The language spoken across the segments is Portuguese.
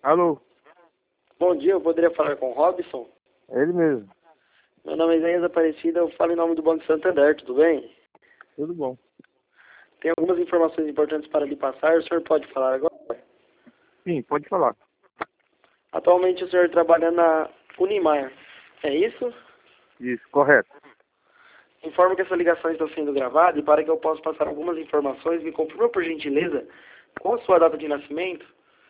Alô, Bom dia, eu poderia falar com o Robson? é ele mesmo. Meu nome é Isaías Aparecida, eu falo em nome do Banco Santander, tudo bem? Tudo bom. Tem algumas informações importantes para lhe passar, o senhor pode falar agora? Sim, pode falar. Atualmente o senhor trabalha na Unimar, é isso? Isso, correto. Informo que essa ligação está sendo gravada e para que eu possa passar algumas informações, me confirma por gentileza qual a sua data de nascimento?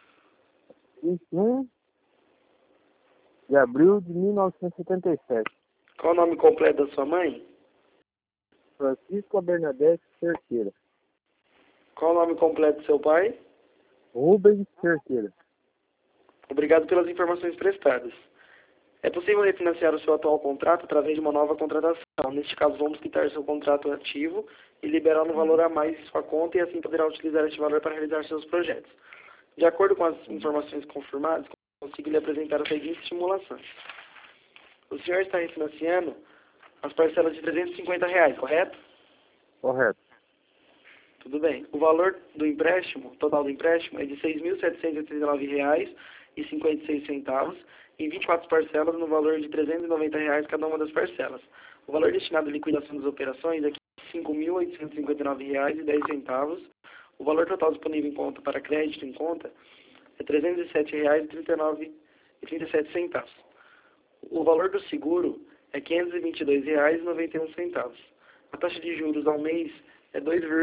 21 de abril de 1977. Qual o nome completo da sua mãe? Francisco Bernadette Cerqueira. Qual o nome completo do seu pai? Rubens Cerqueira. Obrigado pelas informações prestadas. É possível refinanciar o seu atual contrato através de uma nova contratação. Neste caso, vamos quitar seu contrato ativo e liberar um valor a mais em sua conta e assim poderá utilizar este valor para realizar seus projetos. De acordo com as informações confirmadas, consigo lhe apresentar as seguintes simulações. O senhor está refinanciando as parcelas de R$ 350, correto? Correto. Tudo bem. O valor do empréstimo, total do empréstimo, é de R$ 6.789,56 em 24 parcelas no valor de R$ 390 cada uma das parcelas. O valor destinado à liquidação das operações é de R$ 5.859,10. O valor total disponível em conta para crédito em conta é R$ 307,37. O valor do seguro é R$ 522,91. A taxa de juros ao mês é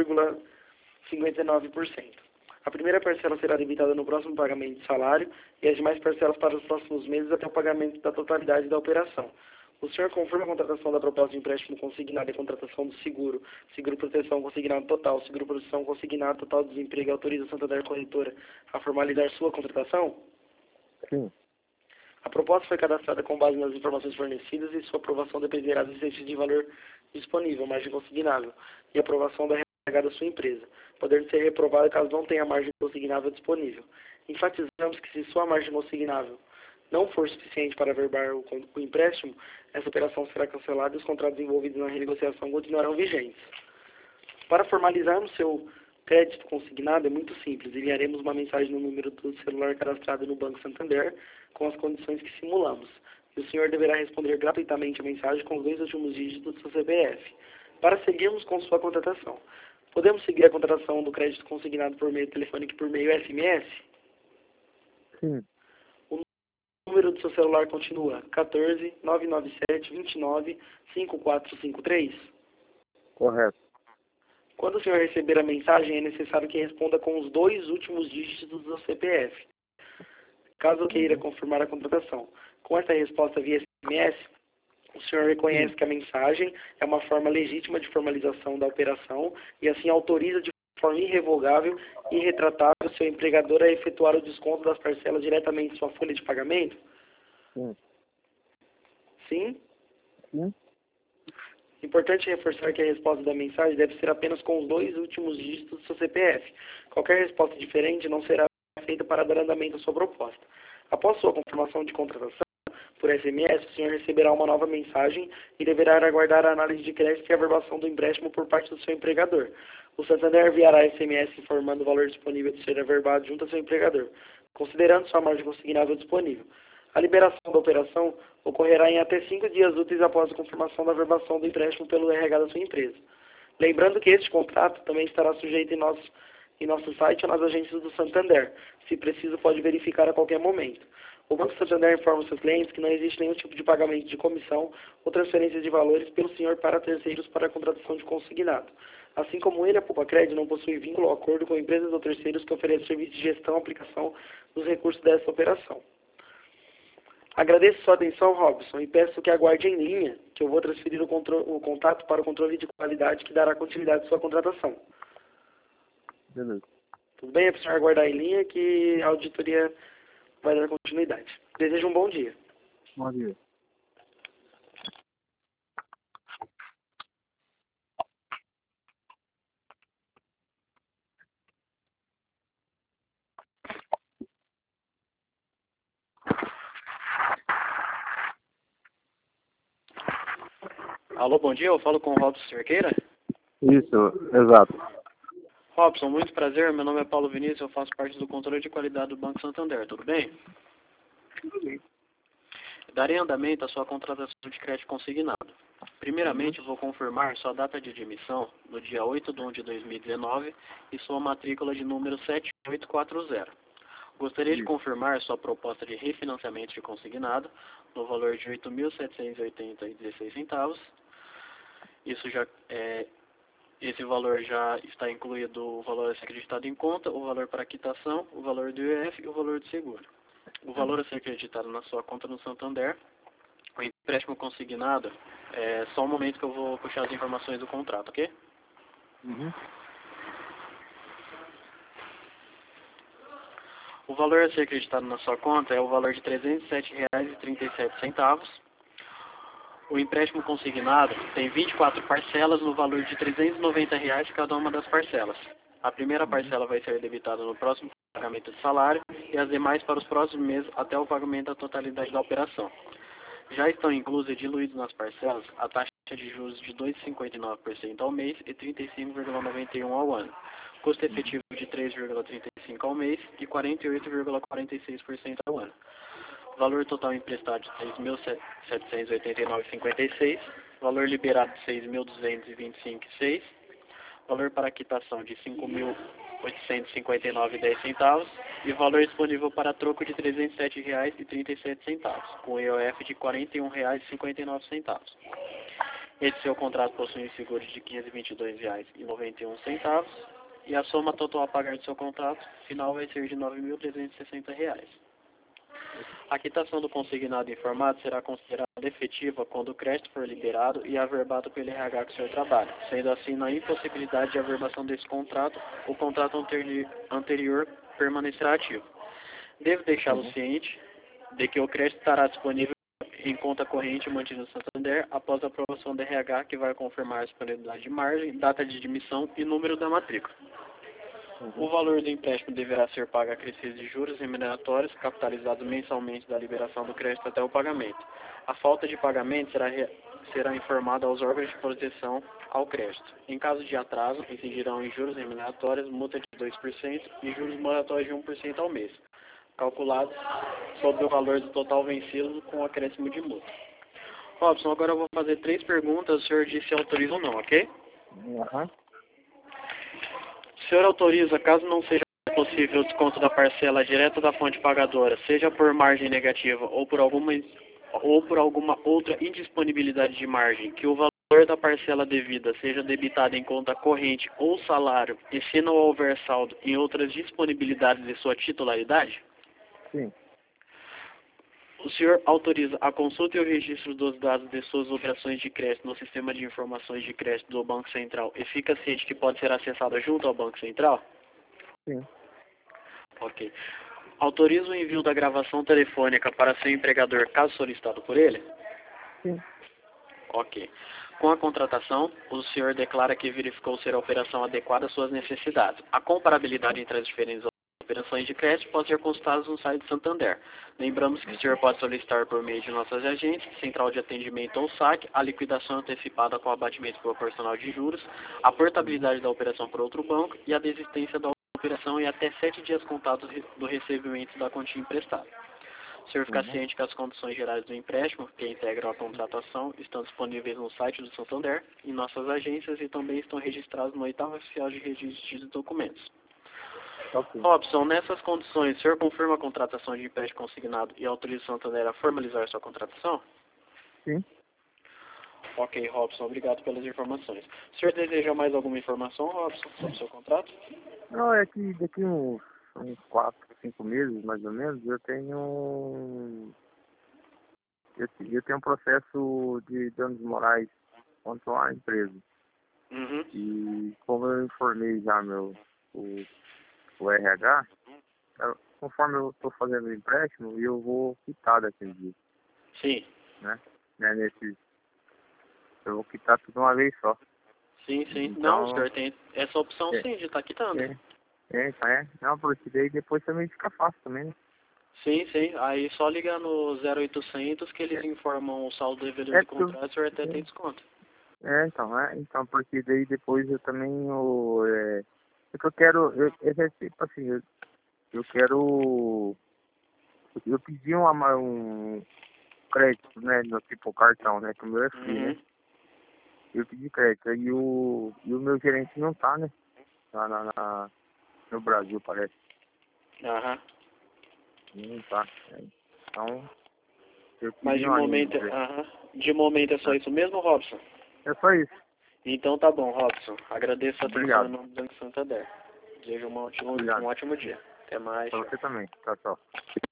2,59%. A primeira parcela será debitada no próximo pagamento de salário e as demais parcelas para os próximos meses até o pagamento da totalidade da operação. O senhor confirma a contratação da proposta de empréstimo consignado e a contratação do seguro, seguro-proteção consignado total, seguro-proteção consignado total de desemprego e autoriza a Santander Corretora a formalizar sua contratação? Sim. A proposta foi cadastrada com base nas informações fornecidas e sua aprovação dependerá dos excessos de valor disponível, margem consignável, e aprovação da RH da sua empresa, podendo ser reprovada caso não tenha margem consignável disponível. Enfatizamos que se sua margem consignável não for suficiente para averbar o empréstimo, essa operação será cancelada e os contratos envolvidos na renegociação continuarão vigentes. Para formalizarmos seu crédito consignado é muito simples. Enviaremos uma mensagem no número do celular cadastrado no Banco Santander com as condições que simulamos. E o senhor deverá responder gratuitamente a mensagem com os 2 últimos dígitos do seu CPF. Para seguirmos com sua contratação, podemos seguir a contratação do crédito consignado por meio telefônico e por meio SMS? Sim. O número do seu celular continua 14 997 29 5453. Correto. Quando o senhor receber a mensagem, é necessário que responda com os 2 últimos dígitos do CPF, caso queira confirmar a contratação. Com essa resposta via SMS, o senhor reconhece que a mensagem é uma forma legítima de formalização da operação e assim autoriza de forma irrevogável e irretratável seu empregador a efetuar o desconto das parcelas diretamente em sua folha de pagamento? Sim. Sim? Sim. Importante reforçar que a resposta da mensagem deve ser apenas com os 2 últimos dígitos do seu CPF. Qualquer resposta diferente não será feita para dar andamento à sua proposta. Após sua confirmação de contratação por SMS, o senhor receberá uma nova mensagem e deverá aguardar a análise de crédito e a averbação do empréstimo por parte do seu empregador. O Santander enviará SMS informando o valor disponível de ser averbado junto ao seu empregador, considerando sua margem consignável disponível. A liberação da operação ocorrerá em até 5 dias úteis após a confirmação da averbação do empréstimo pelo RH da sua empresa. Lembrando que este contrato também estará sujeito em nosso site ou nas agências do Santander. Se preciso, pode verificar a qualquer momento. O Banco Santander informa seus clientes que não existe nenhum tipo de pagamento de comissão ou transferência de valores pelo senhor para terceiros para a contratação de consignado. Assim como ele, a Poupa-Crédito não possui vínculo ou acordo com empresas ou terceiros que oferecem serviços de gestão e aplicação dos recursos dessa operação. Agradeço sua atenção, Robson, e peço que aguarde em linha, que eu vou transferir o contato para o controle de qualidade que dará continuidade à sua contratação. Beleza. Tudo bem? É para o senhor aguardar em linha que a auditoria vai dar continuidade. Desejo um bom dia. Bom dia. Alô, bom dia. Eu falo com o Robson Cerqueira. Isso, exato. Robson, muito prazer. Meu nome é Paulo Vinícius, eu faço parte do controle de qualidade do Banco Santander. Tudo bem? Tudo bem. Darei andamento à sua contratação de crédito consignado. Primeiramente, vou confirmar sua data de admissão no dia 8/1 de 2019 e sua matrícula de número 7840. Gostaria de confirmar sua proposta de refinanciamento de consignado no valor de R$ 8.780,16. Isso já esse valor já está incluído o valor a ser acreditado em conta, o valor para quitação, o valor do IOF e o valor do seguro. O valor a ser acreditado na sua conta no Santander, o empréstimo consignado, só um momento que eu vou puxar as informações do contrato, ok? Uhum. O valor a ser acreditado na sua conta é o valor de R$ 307,37. O empréstimo consignado tem 24 parcelas no valor de R$ 390 cada uma das parcelas. A primeira parcela vai ser debitada no próximo pagamento de salário e as demais para os próximos meses até o pagamento da totalidade da operação. Já estão inclusos e diluídos nas parcelas a taxa de juros de 2,59% ao mês e 35,91% ao ano. Custo efetivo de 3,35% ao mês e 48,46% ao ano. Valor total emprestado de R$ 6.789,56. Valor liberado de R$ 6.225,6. Valor para quitação de R$ 5.859,10. E valor disponível para troco de R$ 307,37, com IOF de R$ 41,59. Esse seu contrato possui um seguro de R$ 522,91. E a soma total a pagar do seu contrato final vai ser de R$ 9.360. A quitação do consignado informado será considerada efetiva quando o crédito for liberado e averbado pelo RH que o senhor trabalha. Sendo assim, na impossibilidade de averbação desse contrato, o contrato anterior permanecerá ativo. Devo deixá-lo ciente de que o crédito estará disponível em conta corrente mantida no Santander após a aprovação do RH, que vai confirmar a disponibilidade de margem, data de admissão e número da matrícula. O valor do empréstimo deverá ser pago a acrescidos de juros remuneratórios, capitalizados mensalmente da liberação do crédito até o pagamento. A falta de pagamento será informada aos órgãos de proteção ao crédito. Em caso de atraso, incidirão em juros remuneratórios, multa de 2% e juros moratórios de 1% ao mês, calculados sobre o valor do total vencido com acréscimo de multa. Robson, agora eu vou fazer 3 perguntas, o senhor diz se autoriza ou não, ok? Uhum. O senhor autoriza, caso não seja possível o desconto da parcela direto da fonte pagadora, seja por margem negativa ou por alguma outra indisponibilidade de margem, que o valor da parcela devida seja debitado em conta corrente ou salário e se não houver saldo em outras disponibilidades de sua titularidade? Sim. O senhor autoriza a consulta e o registro dos dados de suas operações de crédito no sistema de informações de crédito do Banco Central e fica ciente que pode ser acessado junto ao Banco Central? Sim. Ok. Autoriza o envio da gravação telefônica para seu empregador, caso solicitado por ele? Sim. Ok. Com a contratação, o senhor declara que verificou ser a operação adequada às suas necessidades. A comparabilidade entre as diferentes operações de crédito pode ser consultada no site do Santander. Lembramos que o senhor pode solicitar por meio de nossas agências, central de atendimento ou saque, a liquidação antecipada com abatimento proporcional de juros, a portabilidade da operação por outro banco e a desistência da operação em até 7 dias contados do recebimento da quantia emprestada. O senhor fica ciente que as condições gerais do empréstimo, que integram a contratação, estão disponíveis no site do Santander, em nossas agências e também estão registrados no 8º Oficial de Registro de Documentos. Ok. Robson, nessas condições, o senhor confirma a contratação de empréstimo consignado e autoriza o Santander a formalizar sua contratação? Sim. Ok, Robson, obrigado pelas informações. O senhor deseja mais alguma informação, Robson, sobre o seu contrato? Não, é que daqui uns 4, 5 meses, mais ou menos, eu tenho um processo de danos morais contra a empresa. Uhum. E como eu informei já o RH, conforme eu estou fazendo o empréstimo, eu vou quitar daquele dia, Sim. né? Eu vou quitar tudo uma vez só. Sim. Então, Não, o senhor tem essa opção é, sim de estar quitando. Não, porque daí depois também fica fácil também, né? Sim. Aí só ligar no 0800 que eles informam o saldo devedor do contrato, o senhor até tem desconto. Então, porque daí depois eu também É que eu quero, é tipo assim, eu quero, eu pedi um crédito, né, no tipo cartão, né, que o meu é free, né? Eu pedi crédito, e o meu gerente não tá, né, no Brasil, parece. Aham. Não tá. Então, eu Mas pedi de uma linha de momento, crédito. de momento é só isso mesmo, Robson? É só isso. Então tá bom, Robson. Agradeço a atenção em Obrigado. nome do Banco Santander. Desejo um Obrigado. ótimo dia. Até mais. Pra Tchau. você também. Tchau, tchau.